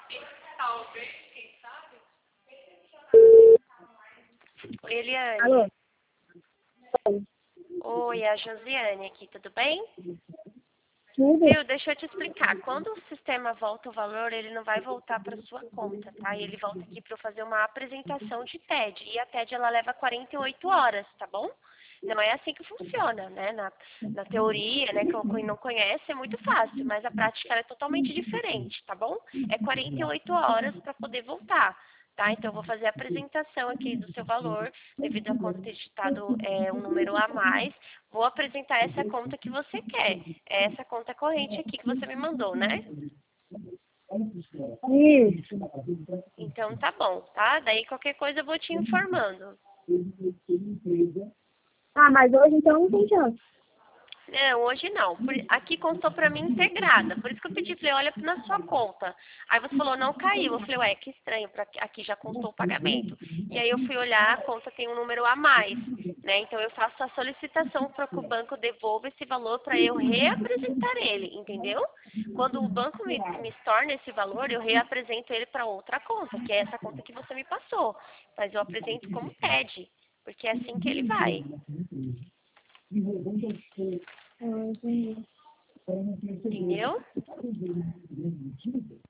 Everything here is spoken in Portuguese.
Oi, Eliane. Alô? Oi, é a Josiane aqui, tudo bem? Tudo? Viu, deixa eu te explicar. Quando o sistema volta o valor, ele não vai voltar para sua conta, tá? E ele volta aqui para eu fazer uma apresentação de TED. E a TED, ela leva 48 horas, tá bom? Não é assim que funciona, né? Na teoria, né, quem não conhece é muito fácil, mas a prática ela é totalmente diferente, tá bom? É 48 horas para poder voltar, tá? Então, eu vou fazer a apresentação aqui do seu valor, devido à conta ter digitado um número a mais. Vou apresentar essa conta que você quer. É essa conta corrente aqui que você me mandou, né? Isso. Então, tá bom, tá? Daí, qualquer coisa eu vou te informando. Ah, mas hoje então não tem chance. Não, hoje não. Aqui constou pra mim integrada. Por isso que eu pedi, falei, olha na sua conta. Aí você falou, não caiu. Eu falei, ué, que estranho, aqui já constou o pagamento. E aí eu fui olhar, a conta tem um número a mais, né? Então eu faço a solicitação para que o banco devolva esse valor para eu reapresentar ele, entendeu? Quando o banco me torna esse valor, eu reapresento ele para outra conta, que é essa conta que você me passou. Mas eu apresento como TED, porque é assim que ele vai. Ah, entendi. Entendeu?